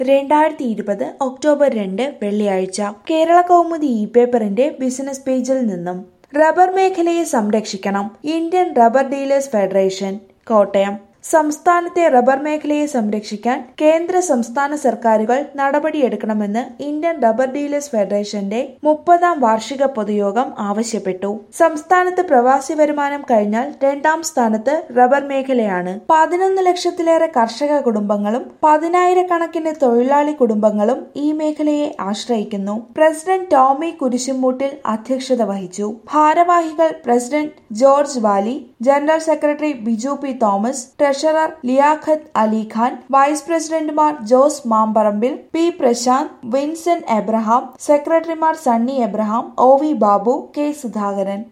2020 October 2 വെള്ളിയാഴ്ച കേരള കൗമുദി പേപ്പറിന്റെ business പേജിൽ നിന്നും റബ്ബർ മേഖലയെ സംരക്ഷിക്കണം Indian rubber dealers federation Kottayam സംസ്ഥാനത്തെ റബ്ബർ മേഖലയെ സംരക്ഷിക്കാൻ കേന്ദ്ര സംസ്ഥാന സർക്കാരുകൾ നടപടിയെടുക്കണമെന്ന് ഇന്ത്യൻ റബ്ബർ ഡീലേഴ്സ് ഫെഡറേഷന്റെ 30ാം വാർഷിക പൊതുയോഗം ആവശ്യപ്പെട്ടു. സംസ്ഥാനത്ത് പ്രവാസി വരുമാനം കഴിഞ്ഞാൽ രണ്ടാം സ്ഥാനത്ത് റബ്ബർ മേഖലയാണ്. 11 ലക്ഷത്തിലേറെ കർഷക കുടുംബങ്ങളും 10,000-കണക്കിന് തൊഴിലാളി കുടുംബങ്ങളും ഈ മേഖലയെ ആശ്രയിക്കുന്നു. പ്രസിഡന്റ് ടോമി കുരിശുംമൂട്ടിൽ അധ്യക്ഷത വഹിച്ചു. ഭാരവാഹികൾ president George Vali, general secretary Biju P Thomas, treasurer Liaquat Ali Khan, vice പ്രസിഡന്റുമാർ Jose Mamparambil, P Prasanth, Vincent Abraham, സെക്രട്ടറിമാർ Sunny Abraham, O V Babu, K Sudhakaran.